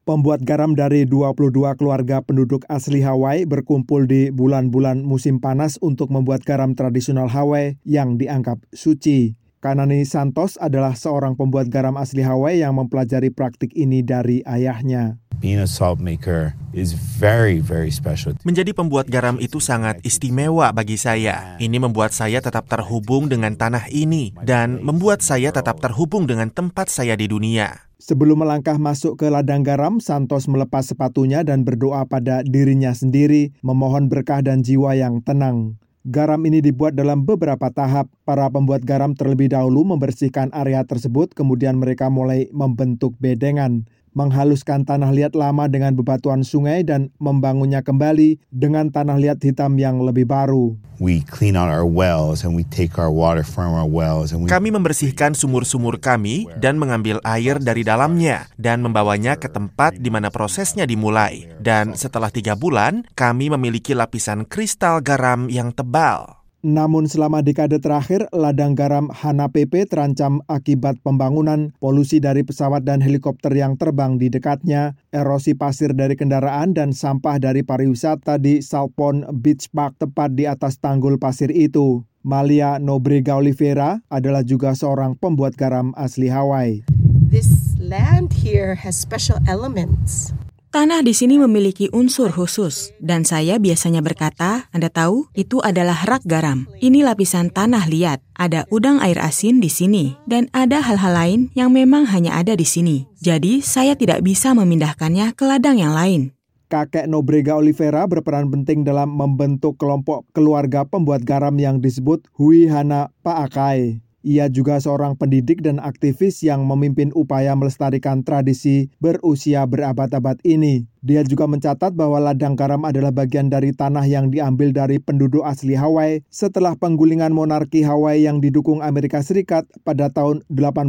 Pembuat garam dari 22 keluarga penduduk asli Hawaii berkumpul di bulan-bulan musim panas untuk membuat garam tradisional Hawaii yang dianggap suci. Kanani Santos adalah seorang pembuat garam asli Hawaii yang mempelajari praktik ini dari ayahnya. Being a salt maker is very, very special. Menjadi pembuat garam itu sangat istimewa bagi saya. Ini membuat saya tetap terhubung dengan tanah ini dan membuat saya tetap terhubung dengan tempat saya di dunia. Sebelum melangkah masuk ke ladang garam, Santos melepas sepatunya dan berdoa pada dirinya sendiri, memohon berkah dan jiwa yang tenang. Garam ini dibuat dalam beberapa tahap. Para pembuat garam terlebih dahulu membersihkan area tersebut, kemudian mereka mulai membentuk bedengan, menghaluskan tanah liat lama dengan bebatuan sungai dan membangunnya kembali dengan tanah liat hitam yang lebih baru. We clean out our wells and we take our water from our wells and Kami membersihkan sumur-sumur kami dan mengambil air dari dalamnya dan membawanya ke tempat di mana prosesnya dimulai. Dan setelah 3 bulan, kami memiliki lapisan kristal garam yang tebal. Namun selama dekade terakhir, ladang garam Hanapepe terancam akibat pembangunan, polusi dari pesawat dan helikopter yang terbang di dekatnya, erosi pasir dari kendaraan, dan sampah dari pariwisata di Salpon Beach Park tepat di atas tanggul pasir itu. Malia Nobrega Oliveira adalah juga seorang pembuat garam asli Hawaii. This land here has special elements. Tanah di sini memiliki unsur khusus, dan saya biasanya berkata, Anda tahu, itu adalah rak garam. Ini lapisan tanah liat, ada udang air asin di sini, dan ada hal-hal lain yang memang hanya ada di sini. Jadi, saya tidak bisa memindahkannya ke ladang yang lain. Kakek Nobrega Oliveira berperan penting dalam membentuk kelompok keluarga pembuat garam yang disebut Hui Hana Pa'akai. Ia juga seorang pendidik dan aktivis yang memimpin upaya melestarikan tradisi berusia berabad-abad ini. Dia juga mencatat bahwa ladang garam adalah bagian dari tanah yang diambil dari penduduk asli Hawaii setelah penggulingan monarki Hawaii yang didukung Amerika Serikat pada tahun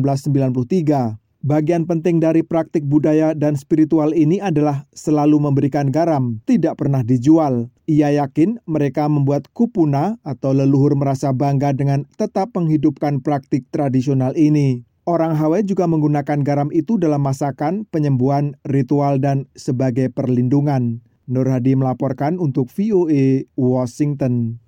1893. Bagian penting dari praktik budaya dan spiritual ini adalah selalu memberikan garam, tidak pernah dijual. Ia yakin mereka membuat kupuna atau leluhur merasa bangga dengan tetap menghidupkan praktik tradisional ini. Orang Hawaii juga menggunakan garam itu dalam masakan, penyembuhan, ritual, dan sebagai perlindungan. Nur Hadi melaporkan untuk VOA Washington.